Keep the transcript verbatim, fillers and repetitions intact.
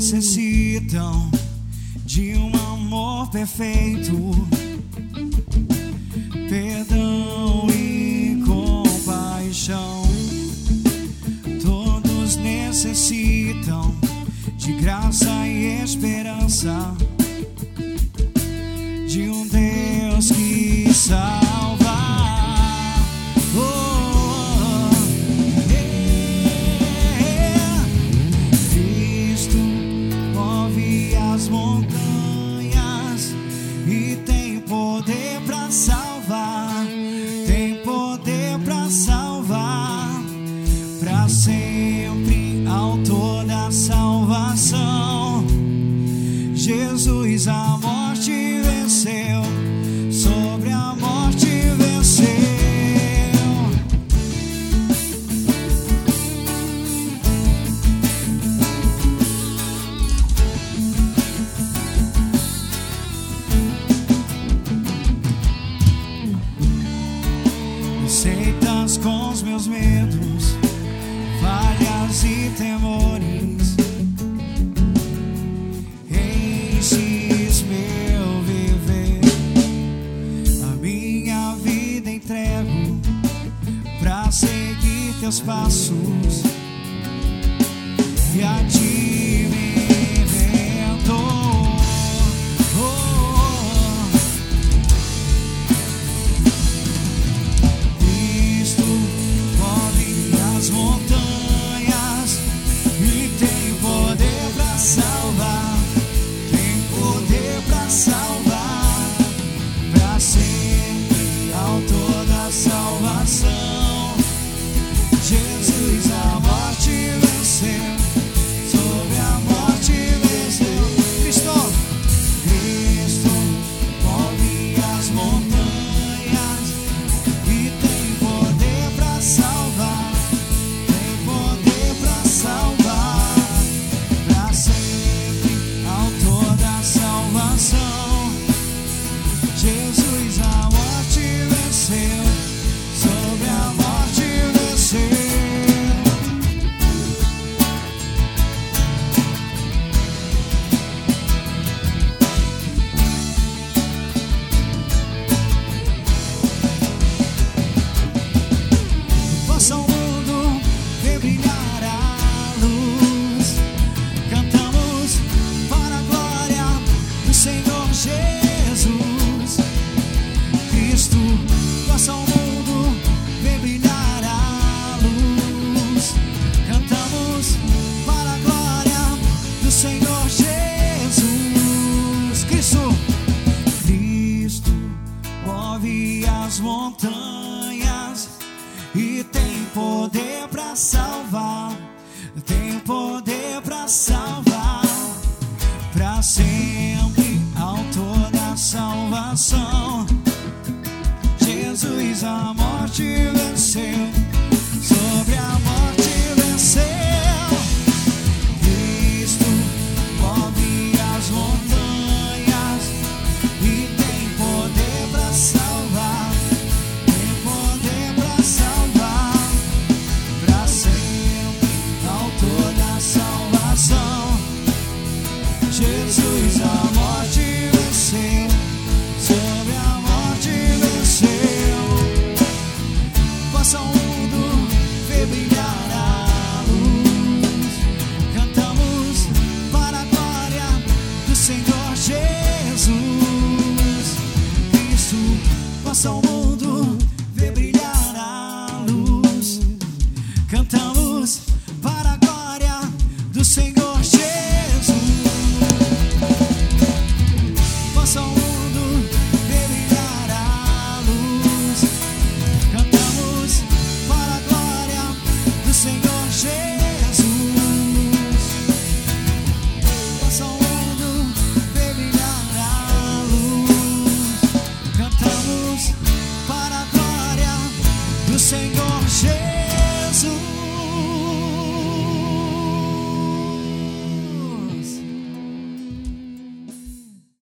necessitam de um amor perfeito, perdão e compaixão. Todos necessitam de graça e esperança, de um Deus que salva. Oh, yeah. Cristo move as montanhas e tem poder pra salvar, tem poder pra salvar, pra sempre, autor da salvação. Jesus a morte venceu, sobre a morte venceu. Aceitas com os meus medos, falhas e temores, enches meu viver. A minha vida entrego pra seguir teus passos e a ti me invento. Cristo move as montanhas e tem poder pra salvar, tem poder pra salvar, pra sempre, autor da salvação. Jesus a morte venceu, sobre a morte venceu. Cristo, Cristo move as montanhas e tem poder pra salvar, tem poder pra salvar, pra sempre, autor da salvação. Jesus a morte venceu, sobre a morte venceu. Faça o mundo ver brilhar a luz, cantamos para a glória do Senhor Jesus. Cristo, faça o mundo ver brilhar a luz, cantamos para a glória do Senhor Jesus. Cristo, Cristo move as montanhas e tem poder pra salvar, tem poder pra salvar, pra sempre, autor da salvação. Jesus a morte venceu, sobre a morte venceu. Cristo move as montanhas e tem poder pra salvar, tem poder pra salvar, pra sempre, autor da salvação. Jesus a morte venceu, sobre a morte venceu. Faça o mundo ver brilhar a luz, cantamos para a glória do Senhor Jesus. Cristo, faça o mundo ver brilhar a luz, cantamos para a glória do Senhor Jesus. Faça o mundo ver brilhar a luz, cantamos para a glória do Senhor Jesus. Faça o mundo ver brilhar a luz, cantamos para a glória do Senhor Jesus.